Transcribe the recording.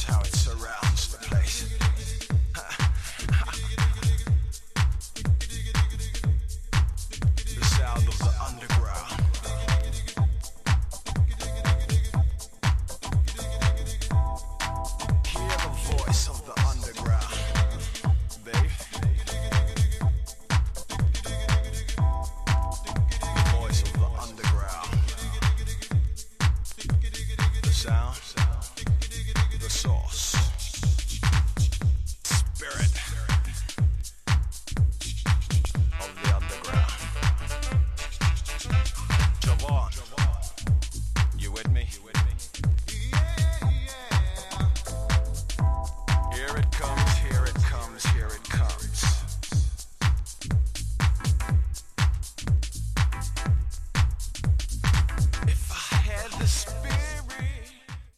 how it surrounds the place. The sound of the underground. Hear the voice of the underground, babe. The voice of the underground. The sound, the source, spirit of the underground. Javon, you with me? Here it comes, here it comes, here it comes. If I had the